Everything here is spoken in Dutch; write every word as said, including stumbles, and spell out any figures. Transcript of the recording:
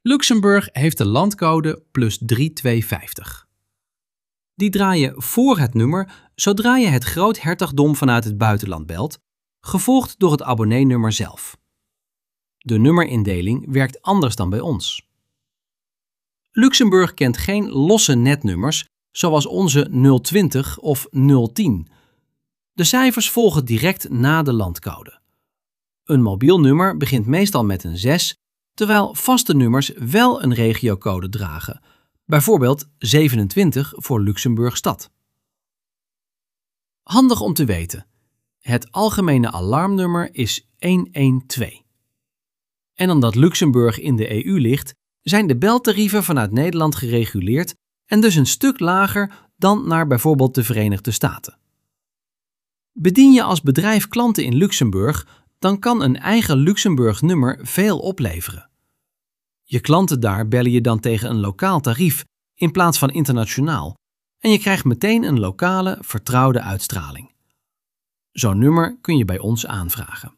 Luxemburg heeft de landcode plus drie twee vijftig. Die draai je voor het nummer zodra je het groothertogdom vanuit het buitenland belt, gevolgd door het abonneenummer zelf. De nummerindeling werkt anders dan bij ons. Luxemburg kent geen losse netnummers zoals onze nul twintig of nul tien. De cijfers volgen direct na de landcode. Een mobiel nummer begint meestal met een zes, terwijl vaste nummers wel een regiocode dragen, bijvoorbeeld zevenentwintig voor Luxemburg-stad. Handig om te weten. Het algemene alarmnummer is honderdtwaalf. En omdat Luxemburg in de E U ligt, zijn de beltarieven vanuit Nederland gereguleerd en dus een stuk lager dan naar bijvoorbeeld de Verenigde Staten. Bedien je als bedrijf klanten in Luxemburg, dan kan een eigen Luxemburg nummer veel opleveren. Je klanten daar bellen je dan tegen een lokaal tarief in plaats van internationaal en je krijgt meteen een lokale, vertrouwde uitstraling. Zo'n nummer kun je bij ons aanvragen.